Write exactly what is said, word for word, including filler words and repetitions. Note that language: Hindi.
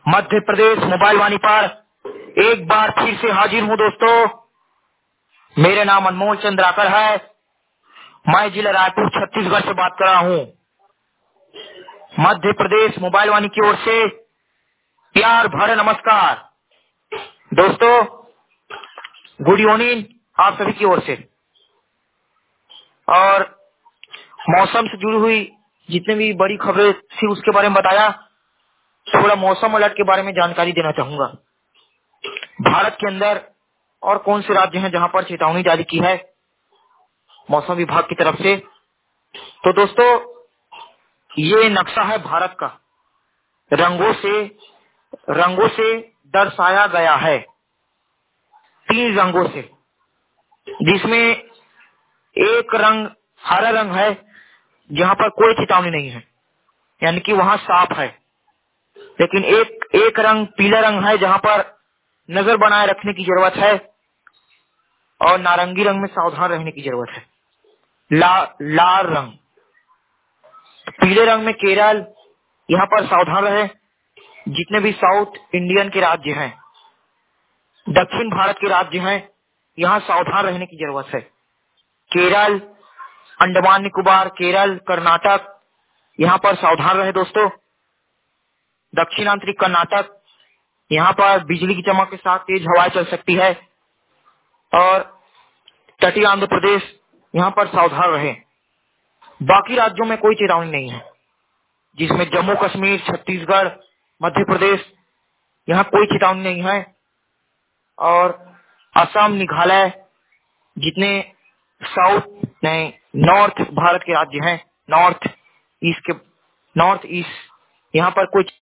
मध्य प्रदेश मोबाइल वाणी पर एक बार फिर से हाजिर हूँ दोस्तों। मेरा नाम अनमोल चंद्राकर है। मैं जिला रायपुर छत्तीसगढ़ से बात कर रहा हूँ। मध्य प्रदेश मोबाइल वाणी की ओर से प्यार भरे नमस्कार दोस्तों। गुड इवनिंग आप सभी की ओर से। और मौसम से जुड़ी हुई जितने भी बड़ी खबरें थी उसके बारे में बताया। थोड़ा मौसम अलर्ट के बारे में जानकारी देना चाहूंगा। भारत के अंदर और कौन से राज्य हैं जहां पर चेतावनी जारी की है मौसम विभाग की तरफ से। तो दोस्तों ये नक्शा है भारत का। रंगों से रंगों से दर्शाया गया है। तीन रंगों से, जिसमें एक रंग हरा रंग है जहां पर कोई चेतावनी नहीं है, यानी कि वहां साफ है। लेकिन एक एक रंग पीला रंग है जहां पर नजर बनाए रखने की जरूरत है। और नारंगी रंग में सावधान रहने की जरूरत है। ला, लाल रंग, पीले रंग में केरल, यहाँ पर सावधान रहे। जितने भी साउथ इंडियन के राज्य हैं, दक्षिण भारत के राज्य हैं, यहाँ सावधान रहने की जरूरत है। केरल, अंडमान निकोबार, केरल, कर्नाटक, यहाँ पर सावधान रहे दोस्तों। दक्षिणांतरिक कर्नाटक, यहाँ पर बिजली की चमक के साथ तेज हवाएं चल सकती है। और तटीय आंध्र प्रदेश, यहाँ पर सावधान रहे। बाकी राज्यों में कोई चेतावनी नहीं है, जिसमें जम्मू कश्मीर, छत्तीसगढ़, मध्य प्रदेश, यहाँ कोई चेतावनी नहीं है। और असम, मेघालय, जितने साउथ नहीं नॉर्थ भारत के राज्य हैं, नॉर्थ ईस्ट के नॉर्थ ईस्ट, यहाँ पर कोई